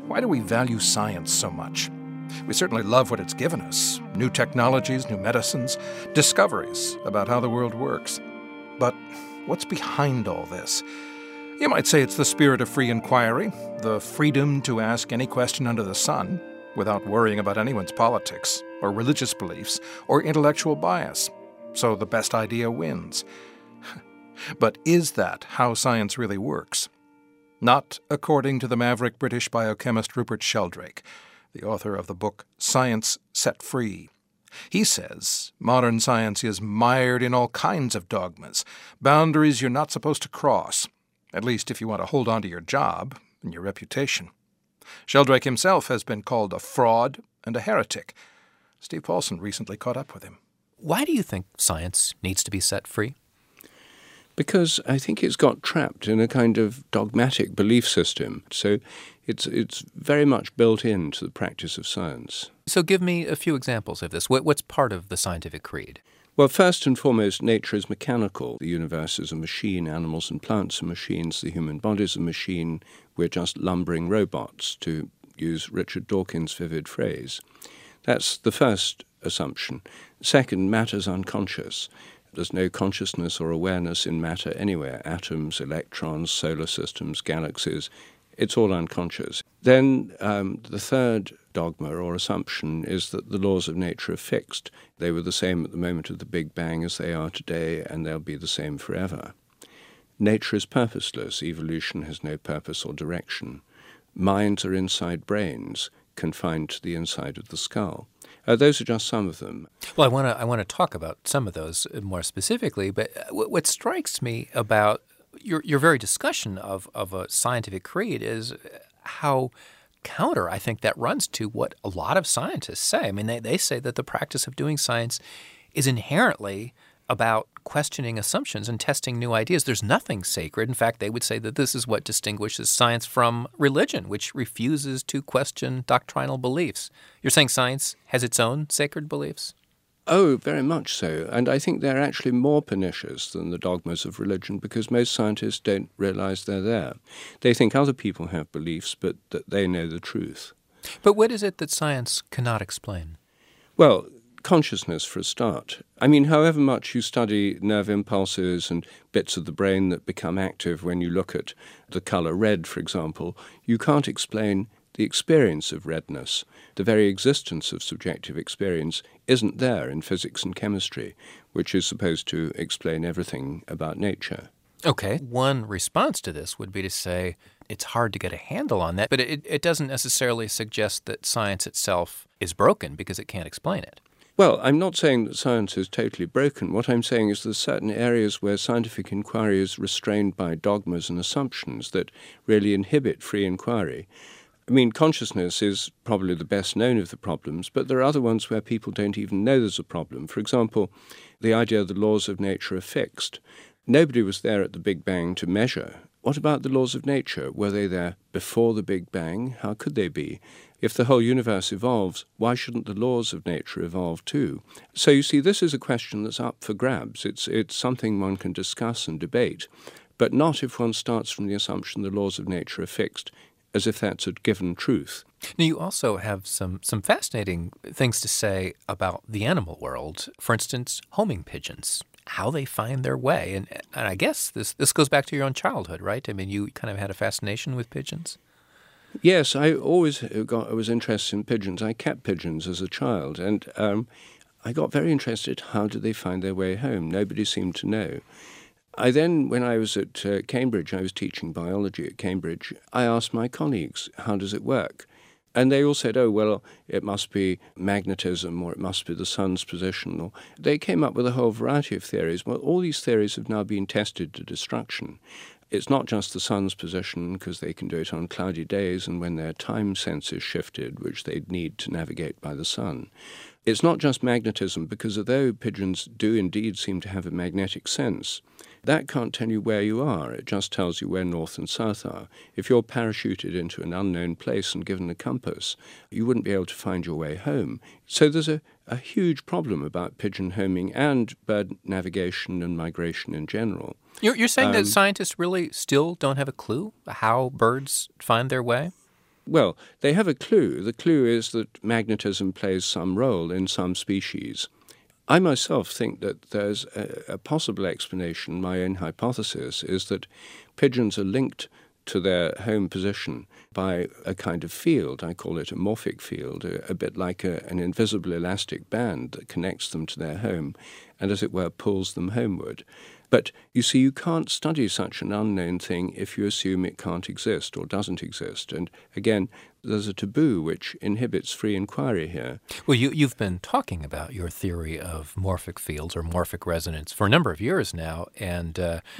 Why do we value science so much? We certainly love what it's given us. New technologies, new medicines, discoveries about how the world works. But what's behind all this? You might say it's the spirit of free inquiry, the freedom to ask any question under the sun without worrying about anyone's politics or religious beliefs or intellectual bias. So the best idea wins. But is that how science really works? Not according to the maverick British biochemist Rupert Sheldrake, the author of the book Science Set Free. He says modern science is mired in all kinds of dogmas, boundaries you're not supposed to cross, at least if you want to hold on to your job and your reputation. Sheldrake himself has been called a fraud and a heretic. Steve Paulson recently caught up with him. Why do you think science needs to be set free? Because I think it's got trapped in a kind of dogmatic belief system. So it's very much built into the practice of science. So give me a few examples of this. What's part of the scientific creed? Well, first and foremost, nature is mechanical. The universe is a machine. Animals and plants are machines. The human body is a machine. We're just lumbering robots, to use Richard Dawkins' vivid phrase. That's the first assumption. Second, matter's unconscious. There's no consciousness or awareness in matter anywhere. Atoms, electrons, solar systems, galaxies, it's all unconscious. Then the third dogma or assumption is that the laws of nature are fixed. They were the same at the moment of the Big Bang as they are today, and they'll be the same forever. Nature is purposeless. Evolution has no purpose or direction. Minds are inside brains, confined to the inside of the skull. Those are just some of them. Well, I want to talk about some of those more specifically, but what strikes me about your very discussion of a scientific creed is how counter I think that runs to what a lot of scientists say. I mean, they say that the practice of doing science is inherently about questioning assumptions and testing new ideas. There's nothing sacred. In fact, they would say that this is what distinguishes science from religion, which refuses to question doctrinal beliefs. You're saying science has its own sacred beliefs? Oh, very much so. And I think they're actually more pernicious than the dogmas of religion because most scientists don't realize they're there. They think other people have beliefs, but that they know the truth. But what is it that science cannot explain? Well, consciousness for a start. I mean, however much you study nerve impulses and bits of the brain that become active when you look at the color red, for example, you can't explain the experience of redness. The very existence of subjective experience isn't there in physics and chemistry, which is supposed to explain everything about nature. Okay. One response to this would be to say it's hard to get a handle on that, but it doesn't necessarily suggest that science itself is broken because it can't explain it. Well, I'm not saying that science is totally broken. What I'm saying is there's certain areas where scientific inquiry is restrained by dogmas and assumptions that really inhibit free inquiry. I mean, consciousness is probably the best known of the problems, but there are other ones where people don't even know there's a problem. For example, the idea the laws of nature are fixed. Nobody was there at the Big Bang to measure. What about the laws of nature? Were they there before the Big Bang? How could they be? If the whole universe evolves, why shouldn't the laws of nature evolve too? So you see, this is a question that's up for grabs. It's something one can discuss and debate, but not if one starts from the assumption the laws of nature are fixed, as if that's a given truth. Now, you also have some fascinating things to say about the animal world. For instance, homing pigeons, how they find their way. And I guess this goes back to your own childhood, right? I mean, you kind of had a fascination with pigeons? Yes, I was interested in pigeons. I kept pigeons as a child, and I got very interested. How do they find their way home? Nobody seemed to know. When I was at Cambridge, I was teaching biology at Cambridge, I asked my colleagues, how does it work? And they all said, oh, well, it must be magnetism or it must be the sun's position. Or they came up with a whole variety of theories. Well, all these theories have now been tested to destruction. It's not just the sun's position, because they can do it on cloudy days and when their time sense is shifted, which they'd need to navigate by the sun. It's not just magnetism, because although pigeons do indeed seem to have a magnetic sense, that can't tell you where you are. It just tells you where north and south are. If you're parachuted into an unknown place and given a compass, you wouldn't be able to find your way home. So there's a huge problem about pigeon homing and bird navigation and migration in general. You're saying that scientists really still don't have a clue how birds find their way? Well, they have a clue. The clue is that magnetism plays some role in some species. I myself think that there's a possible explanation. My own hypothesis is that pigeons are linked to their home position by a kind of field. I call it a morphic field, a bit like an invisible elastic band that connects them to their home and, as it were, pulls them homeward. But you see, you can't study such an unknown thing if you assume it can't exist or doesn't exist. And again, there's a taboo which inhibits free inquiry here. Well, you've been talking about your theory of morphic fields or morphic resonance for a number of years now, and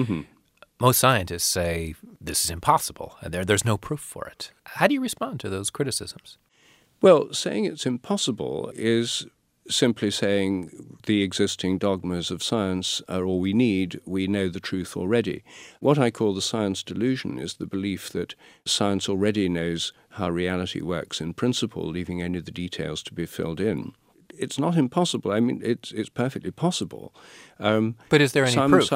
most scientists say this is impossible, and there's no proof for it. How do you respond to those criticisms? Well, saying it's impossible is simply saying the existing dogmas of science are all we need, we know the truth already. What I call the science delusion is the belief that science already knows how reality works in principle, leaving only the details to be filled in. It's not impossible. I mean, it's perfectly possible. But is there any proof?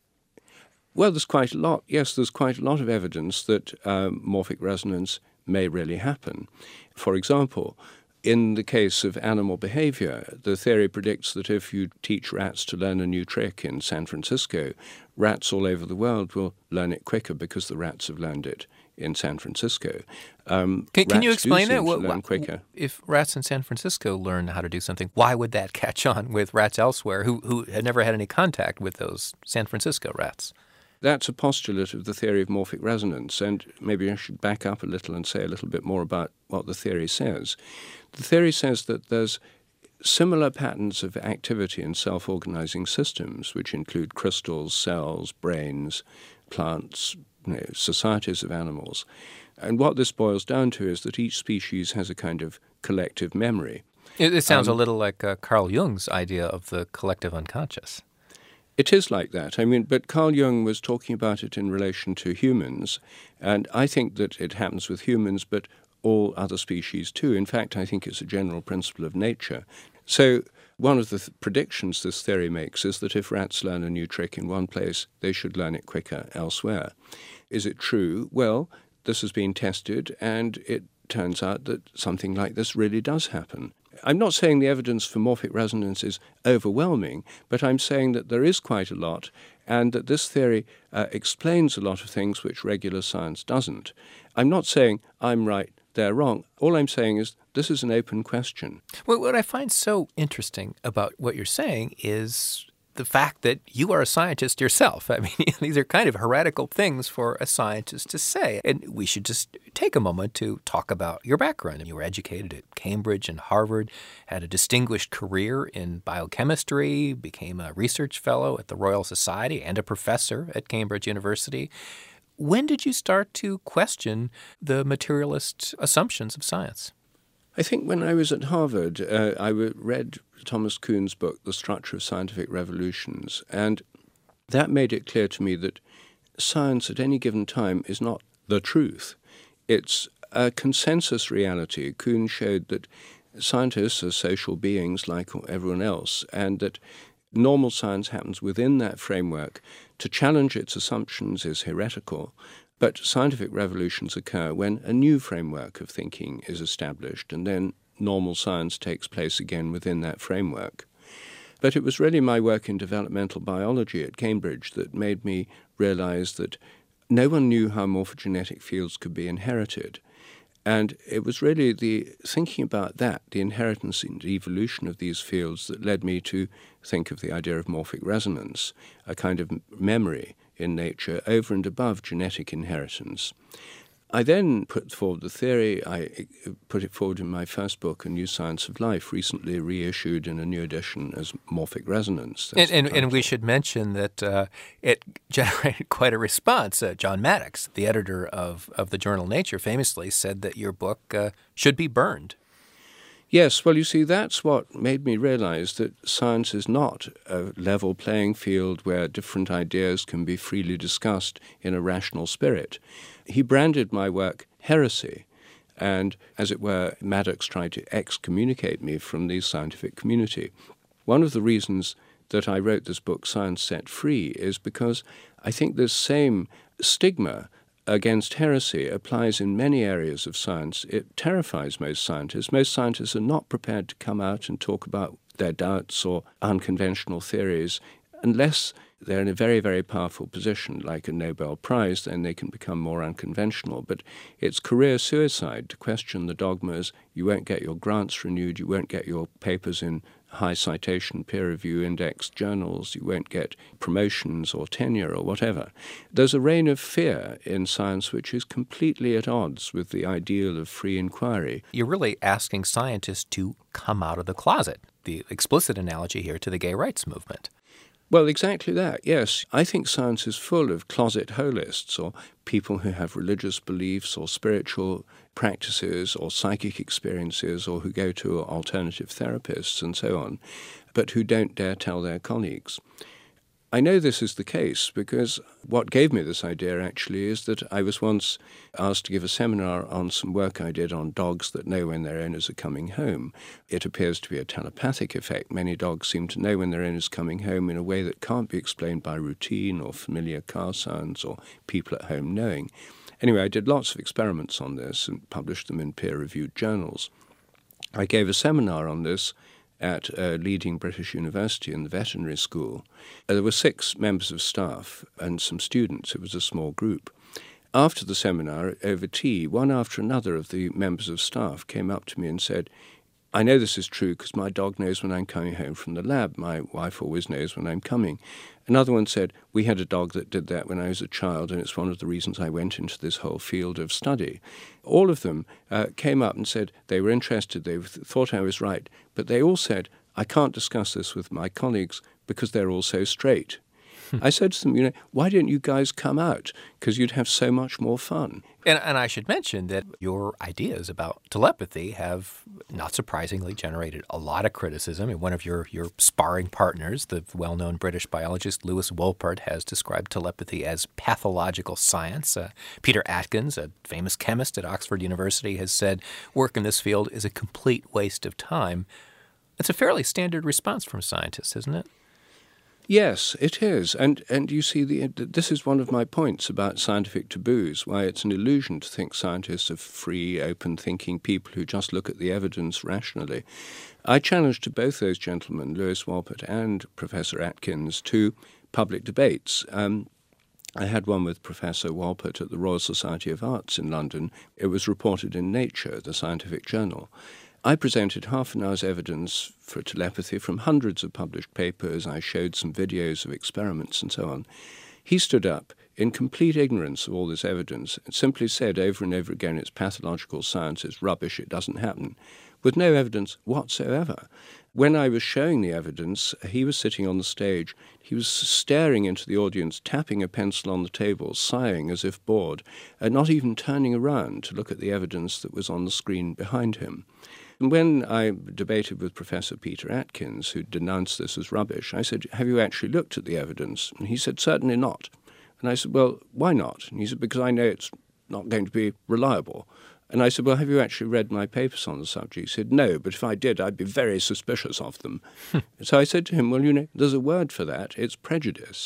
Well, there's quite a lot. Yes, there's quite a lot of evidence that morphic resonance may really happen. For example, in the case of animal behavior, the theory predicts that if you teach rats to learn a new trick in San Francisco, rats all over the world will learn it quicker because the rats have learned it in San Francisco. Can you explain that? Learn quicker. If rats in San Francisco learn how to do something, why would that catch on with rats elsewhere who had never had any contact with those San Francisco rats? That's a postulate of the theory of morphic resonance, and maybe I should back up a little and say a little bit more about what the theory says. The theory says that there's similar patterns of activity in self-organizing systems, which include crystals, cells, brains, plants, societies of animals. And what this boils down to is that each species has a kind of collective memory. It sounds a little like Carl Jung's idea of the collective unconscious. It is like that. I mean, but Carl Jung was talking about it in relation to humans, and I think that it happens with humans, but all other species too. In fact, I think it's a general principle of nature. So one of the predictions this theory makes is that if rats learn a new trick in one place, they should learn it quicker elsewhere. Is it true? Well, this has been tested, and it turns out that something like this really does happen. I'm not saying the evidence for morphic resonance is overwhelming, but I'm saying that there is quite a lot, and that this theory explains a lot of things which regular science doesn't. I'm not saying I'm right, they're wrong. All I'm saying is this is an open question. Well, what I find so interesting about what you're saying is the fact that you are a scientist yourself. I mean, these are kind of heretical things for a scientist to say. And we should just take a moment to talk about your background. You were educated at Cambridge and Harvard, had a distinguished career in biochemistry, became a research fellow at the Royal Society and a professor at Cambridge University. When did you start to question the materialist assumptions of science? I think when I was at Harvard, I read Thomas Kuhn's book, The Structure of Scientific Revolutions, and that made it clear to me that science at any given time is not the truth. It's a consensus reality. Kuhn showed that scientists are social beings like everyone else, and that normal science happens within that framework. To challenge its assumptions is heretical. But scientific revolutions occur when a new framework of thinking is established, and then normal science takes place again within that framework. But it was really my work in developmental biology at Cambridge that made me realize that no one knew how morphogenetic fields could be inherited. And it was really the thinking about that, the inheritance and evolution of these fields, that led me to think of the idea of morphic resonance, a kind of memory in nature over and above genetic inheritance. I then put forward the theory. I put it forward in my first book, A New Science of Life, recently reissued in a new edition as Morphic Resonance. And we should mention that it generated quite a response. John Maddox, the editor of the journal Nature, famously said that your book should be burned. Yes, well, you see, that's what made me realize that science is not a level playing field where different ideas can be freely discussed in a rational spirit. He branded my work heresy, and, as it were, Maddox tried to excommunicate me from the scientific community. One of the reasons that I wrote this book, Science Set Free, is because I think this same stigma against heresy applies in many areas of science. It terrifies most scientists. Most scientists are not prepared to come out and talk about their doubts or unconventional theories unless they're in a very, very powerful position, like a Nobel Prize. Then they can become more unconventional. But it's career suicide to question the dogmas. You won't get your grants renewed. You won't get your papers in high citation peer review indexed journals. You won't get promotions or tenure or whatever. There's a reign of fear in science which is completely at odds with the ideal of free inquiry. You're really asking scientists to come out of the closet, the explicit analogy here to the gay rights movement. Well, exactly that, yes. I think science is full of closet holists, or people who have religious beliefs or spiritual practices or psychic experiences, or who go to alternative therapists and so on, but who don't dare tell their colleagues. I know this is the case because what gave me this idea actually is that I was once asked to give a seminar on some work I did on dogs that know when their owners are coming home. It appears to be a telepathic effect. Many dogs seem to know when their owner's coming home in a way that can't be explained by routine or familiar car sounds or people at home knowing. Anyway, I did lots of experiments on this and published them in peer-reviewed journals. I gave a seminar on this at a leading British university in the veterinary school. There were 6 members of staff and some students. It was a small group. After the seminar, over tea, one after another of the members of staff came up to me and said, I know this is true because my dog knows when I'm coming home from the lab. My wife always knows when I'm coming. Another one said, we had a dog that did that when I was a child, and it's one of the reasons I went into this whole field of study. All of them came up and said they were interested, they thought I was right, but they all said, I can't discuss this with my colleagues because they're all so straight. I said to them, why don't you guys come out? Because you'd have so much more fun. And I should mention that your ideas about telepathy have, not surprisingly, generated a lot of criticism. And one of your sparring partners, the well-known British biologist Lewis Wolpert, has described telepathy as pathological science. Peter Atkins, a famous chemist at Oxford University, has said work in this field is a complete waste of time. It's a fairly standard response from scientists, isn't it? Yes, it is. And you see, this is one of my points about scientific taboos, why it's an illusion to think scientists are free, open-thinking people who just look at the evidence rationally. I challenged both those gentlemen, Lewis Wolpert and Professor Atkins, to public debates. I had one with Professor Wolpert at the Royal Society of Arts in London. It was reported in Nature, the scientific journal. I presented half an hour's evidence for telepathy from hundreds of published papers. I showed some videos of experiments and so on. He stood up in complete ignorance of all this evidence and simply said over and over again, it's pathological science, it's rubbish, it doesn't happen, with no evidence whatsoever. When I was showing the evidence, he was sitting on the stage. He was staring into the audience, tapping a pencil on the table, sighing as if bored, and not even turning around to look at the evidence that was on the screen behind him. And when I debated with Professor Peter Atkins, who denounced this as rubbish, I said, have you actually looked at the evidence? And he said, certainly not. And I said, well, why not? And he said, because I know it's not going to be reliable. And I said, well, have you actually read my papers on the subject? He said, no, but if I did, I'd be very suspicious of them. So I said to him, well, there's a word for that. It's prejudice.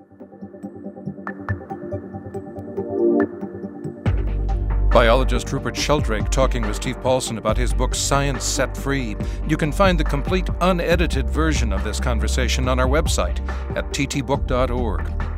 Biologist Rupert Sheldrake talking with Steve Paulson about his book Science Set Free. You can find the complete unedited version of this conversation on our website at ttbook.org.